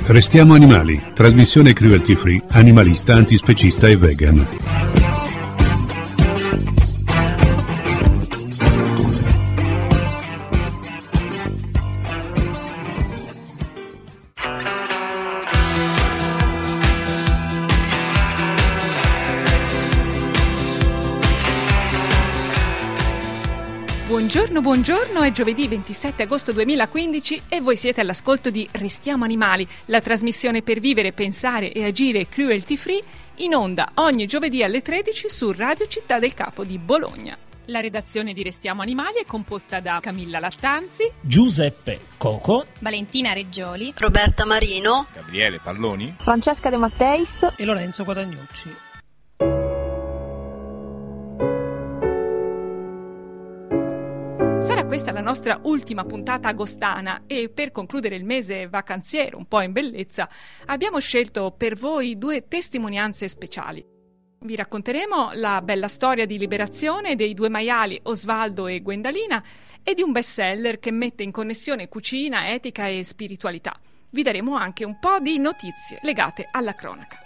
Restiamo animali, trasmissione cruelty free, animalista, antispecista e vegan. Buongiorno, è giovedì 27 agosto 2015 e voi siete all'ascolto di Restiamo Animali, la trasmissione per vivere, pensare e agire cruelty free, in onda ogni giovedì alle 13 su Radio Città del Capo di Bologna. La redazione di Restiamo Animali è composta da Camilla Lattanzi, Giuseppe Coco, Valentina Reggioli, Roberta Marino, Gabriele Palloni, Francesca De Matteis e Lorenzo Guadagnucci. Sarà questa la nostra ultima puntata agostana e per concludere il mese vacanziero un po' in bellezza abbiamo scelto per voi due testimonianze speciali. Vi racconteremo la bella storia di liberazione dei due maiali Osvaldo e Gwendalina e di un bestseller che mette in connessione cucina, etica e spiritualità. Vi daremo anche un po' di notizie legate alla cronaca.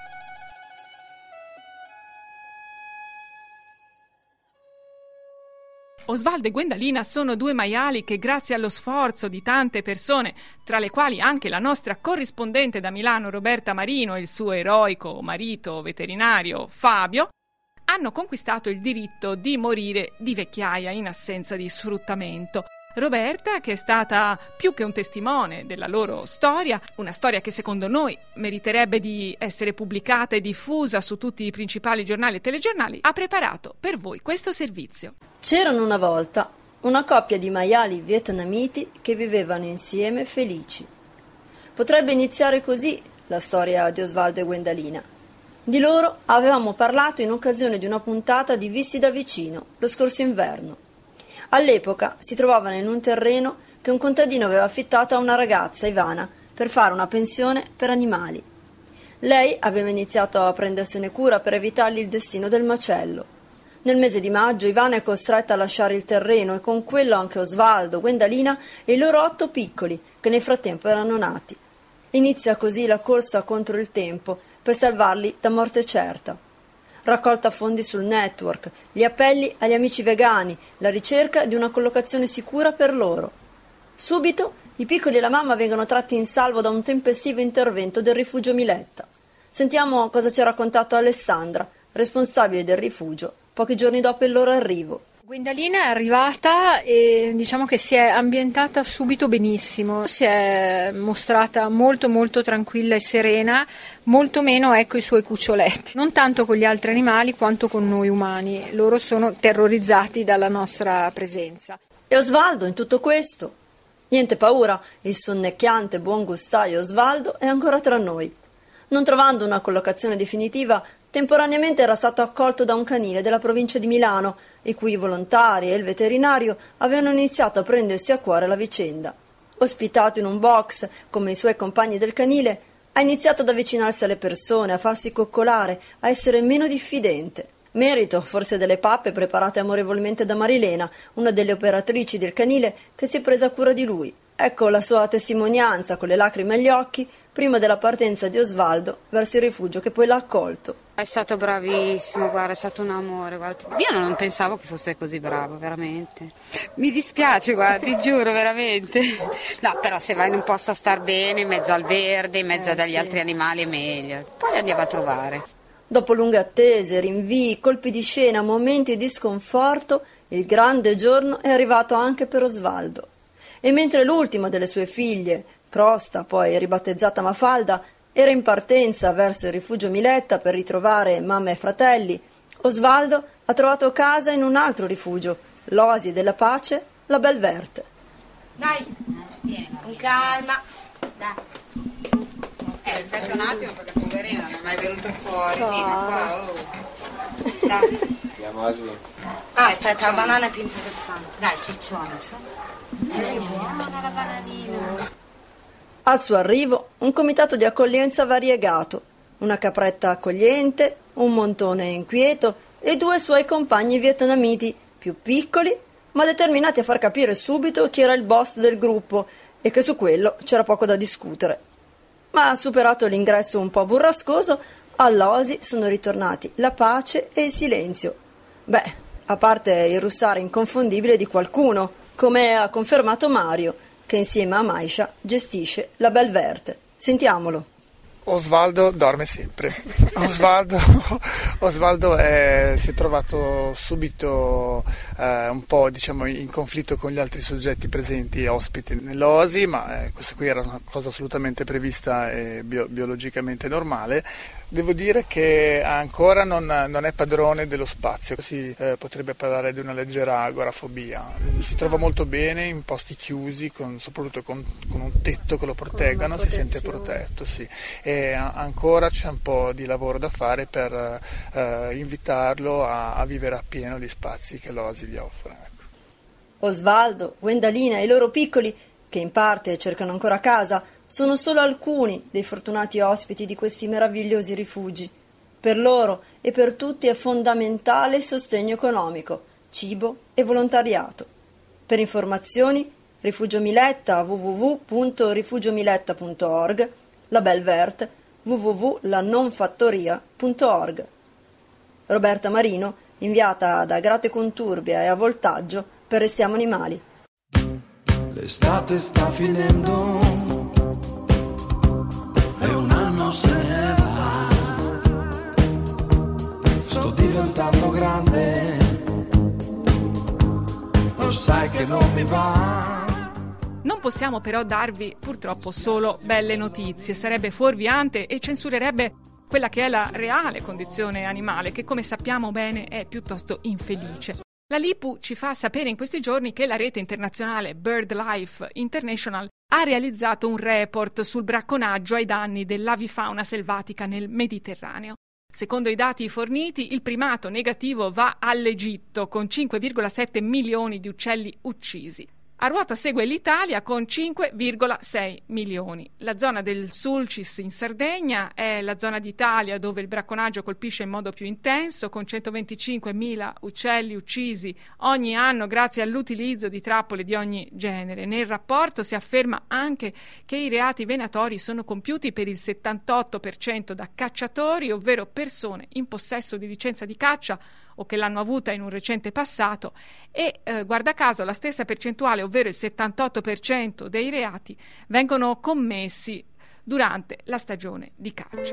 Osvaldo e Gwendalina sono due maiali che, grazie allo sforzo di tante persone, tra le quali anche la nostra corrispondente da Milano Roberta Marino e il suo eroico marito veterinario Fabio, hanno conquistato il diritto di morire di vecchiaia in assenza di sfruttamento. Roberta, che è stata più che un testimone della loro storia, una storia che secondo noi meriterebbe di essere pubblicata e diffusa su tutti i principali giornali e telegiornali, ha preparato per voi questo servizio. C'erano una volta una coppia di maiali vietnamiti che vivevano insieme felici. Potrebbe iniziare così la storia di Osvaldo e Gwendalina. Di loro avevamo parlato in occasione di una puntata di Visti da vicino, lo scorso inverno. All'epoca si trovavano in un terreno che un contadino aveva affittato a una ragazza, Ivana, per fare una pensione per animali. Lei aveva iniziato a prendersene cura per evitargli il destino del macello. Nel mese di maggio Ivana è costretta a lasciare il terreno e con quello anche Osvaldo, Gwendalina e i loro 8 piccoli, che nel frattempo erano nati. Inizia così la corsa contro il tempo per salvarli da morte certa. Raccolta fondi sul network, gli appelli agli amici vegani, la ricerca di una collocazione sicura per loro. Subito i piccoli e la mamma vengono tratti in salvo da un tempestivo intervento del rifugio Miletta. Sentiamo cosa ci ha raccontato Alessandra, responsabile del rifugio, pochi giorni dopo il loro arrivo. Gwendalina è arrivata e diciamo che si è ambientata subito benissimo, si è mostrata molto molto tranquilla e serena, molto meno i suoi cuccioletti, non tanto con gli altri animali quanto con noi umani, loro sono terrorizzati dalla nostra presenza. E Osvaldo in tutto questo? Niente paura, il sonnecchiante buon gustaio Osvaldo è ancora tra noi. Non trovando una collocazione definitiva, temporaneamente era stato accolto da un canile della provincia di Milano, i cui volontari e il veterinario avevano iniziato a prendersi a cuore la vicenda. Ospitato in un box come i suoi compagni del canile, ha iniziato ad avvicinarsi alle persone, a farsi coccolare, a essere meno diffidente. Merito forse delle pappe preparate amorevolmente da Marilena, una delle operatrici del canile che si è presa cura di lui. Ecco la sua testimonianza con le lacrime agli occhi prima della partenza di Osvaldo verso il rifugio che poi l'ha accolto. È stato bravissimo, guarda, è stato un amore, guarda. Io non pensavo che fosse così bravo, veramente. Mi dispiace, guarda, ti giuro, veramente. No, però se vai in un posto a star bene, in mezzo al verde, in mezzo agli altri animali è meglio. Poi li andiamo a trovare. Dopo lunghe attese, rinvii, colpi di scena, momenti di sconforto, il grande giorno è arrivato anche per Osvaldo. E mentre l'ultima delle sue figlie, Crosta, poi ribattezzata Mafalda, era in partenza verso il rifugio Miletta per ritrovare mamma e fratelli, Osvaldo ha trovato casa in un altro rifugio, l'Oasi della Pace, la Belverte. Dai, con calma, dai. Aspetta un attimo perché poverino non è mai venuto fuori. Vieni qua, oh. Dai. Andiamo Asli. Aspetta, la banana è più interessante. Dai, ciccione, su. È buona la bananina. Al suo arrivo un comitato di accoglienza variegato, una capretta accogliente, un montone inquieto e 2 suoi compagni vietnamiti, più piccoli ma determinati a far capire subito chi era il boss del gruppo e che su quello c'era poco da discutere. Ma superato l'ingresso un po' burrascoso, all'Oasi sono ritornati la pace e il silenzio. Beh, a parte il russare inconfondibile di qualcuno, come ha confermato Mario, che insieme a Maisha gestisce la Belverte. Sentiamolo. Osvaldo dorme sempre. Osvaldo si è trovato subito un po', diciamo, in conflitto con gli altri soggetti presenti e ospiti nell'Oasi, ma questa qui era una cosa assolutamente prevista e biologicamente normale. Devo dire che ancora non è padrone dello spazio, si potrebbe parlare di una leggera agorafobia. Si trova molto bene in posti chiusi, soprattutto con un tetto che lo proteggano, si sente protetto, sì. E ancora c'è un po' di lavoro da fare per invitarlo a vivere appieno gli spazi che l'Oasi gli offre. Ecco. Osvaldo, Gwendalina e i loro piccoli, che in parte cercano ancora casa, sono solo alcuni dei fortunati ospiti di questi meravigliosi rifugi. Per loro e per tutti è fondamentale il sostegno economico, cibo e volontariato. Per informazioni, Rifugio Miletta www.rifugiomiletta.org, la Belverte www.lanonfattoria.org. Roberta Marino, inviata da Grate Conturbia e a Voltaggio per Restiamo Animali. L'estate sta finendo e un anno se ne va. Sto diventando grande, lo sai che non mi va. Non possiamo però darvi purtroppo solo belle notizie, sarebbe fuorviante e censurerebbe quella che è la reale condizione animale, che come sappiamo bene è piuttosto infelice. La LIPU ci fa sapere in questi giorni che la rete internazionale BirdLife International ha realizzato un report sul bracconaggio ai danni dell'avifauna selvatica nel Mediterraneo. Secondo i dati forniti, il primato negativo va all'Egitto con 5,7 milioni di uccelli uccisi. A ruota segue l'Italia con 5,6 milioni. La zona del Sulcis in Sardegna è la zona d'Italia dove il bracconaggio colpisce in modo più intenso, con 125.000 uccelli uccisi ogni anno grazie all'utilizzo di trappole di ogni genere. Nel rapporto si afferma anche che i reati venatori sono compiuti per il 78% da cacciatori, ovvero persone in possesso di licenza di caccia o che l'hanno avuta in un recente passato, e guarda caso la stessa percentuale, ovvero il 78% dei reati, vengono commessi durante la stagione di caccia.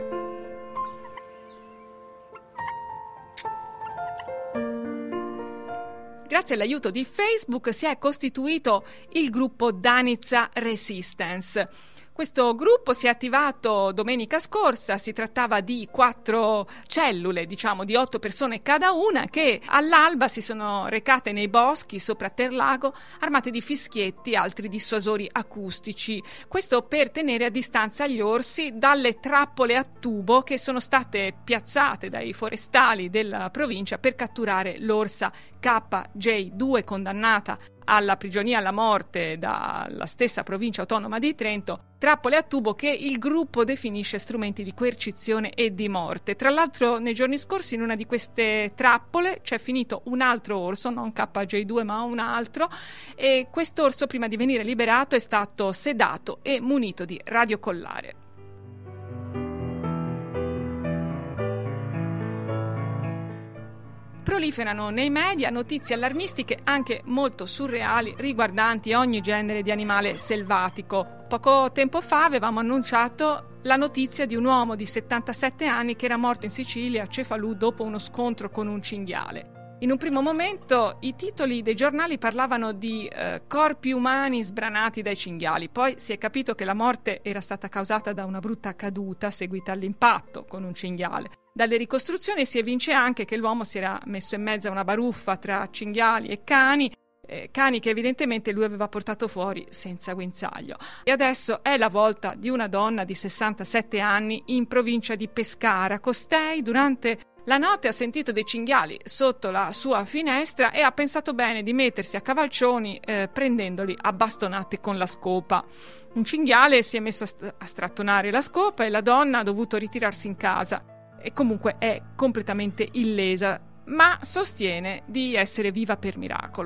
Grazie all'aiuto di Facebook si è costituito il gruppo Danizza Resistance. Questo gruppo si è attivato domenica scorsa, si trattava di 4 cellule, di 8 persone cada una, che all'alba si sono recate nei boschi sopra Terlago armate di fischietti e altri dissuasori acustici. Questo per tenere a distanza gli orsi dalle trappole a tubo che sono state piazzate dai forestali della provincia per catturare l'orsa KJ2, condannata alla prigionia alla morte dalla stessa provincia autonoma di Trento, trappole a tubo che il gruppo definisce strumenti di coercizione e di morte. Tra l'altro nei giorni scorsi in una di queste trappole c'è finito un altro orso, non KJ2 ma un altro, e quest'orso prima di venire liberato è stato sedato e munito di radiocollare. Proliferano nei media notizie allarmistiche anche molto surreali riguardanti ogni genere di animale selvatico. Poco tempo fa avevamo annunciato la notizia di un uomo di 77 anni che era morto in Sicilia a Cefalù dopo uno scontro con un cinghiale. In un primo momento i titoli dei giornali parlavano di corpi umani sbranati dai cinghiali, poi si è capito che la morte era stata causata da una brutta caduta seguita all'impatto con un cinghiale. Dalle ricostruzioni si evince anche che l'uomo si era messo in mezzo a una baruffa tra cinghiali e cani che evidentemente lui aveva portato fuori senza guinzaglio. E adesso è la volta di una donna di 67 anni in provincia di Pescara. Costei durante la notte ha sentito dei cinghiali sotto la sua finestra e ha pensato bene di mettersi a cavalcioni prendendoli a bastonate con la scopa. Un cinghiale si è messo a strattonare la scopa e la donna ha dovuto ritirarsi in casa. E comunque è completamente illesa, ma sostiene di essere viva per miracolo.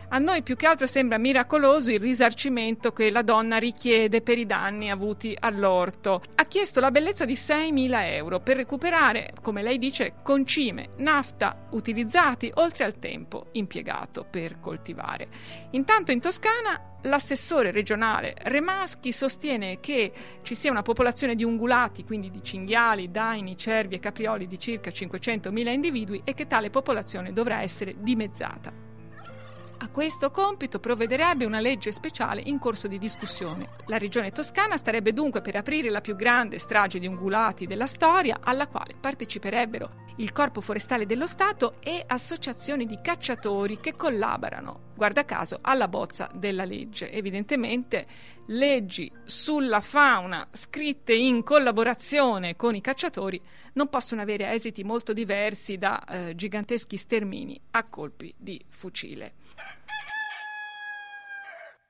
A noi più che altro sembra miracoloso il risarcimento che la donna richiede per i danni avuti all'orto. Ha chiesto la bellezza di 6.000 euro per recuperare, come lei dice, concime, nafta utilizzati oltre al tempo impiegato per coltivare. Intanto in Toscana l'assessore regionale Remaschi sostiene che ci sia una popolazione di ungulati, quindi di cinghiali, daini, cervi e caprioli di circa 500.000 individui e che tale popolazione dovrà essere dimezzata. A questo compito provvederebbe una legge speciale in corso di discussione. La regione toscana starebbe dunque per aprire la più grande strage di ungulati della storia, alla quale parteciperebbero il Corpo Forestale dello Stato e associazioni di cacciatori che collaborano, guarda caso, alla bozza della legge. Evidentemente leggi sulla fauna scritte in collaborazione con i cacciatori non possono avere esiti molto diversi da giganteschi stermini a colpi di fucile.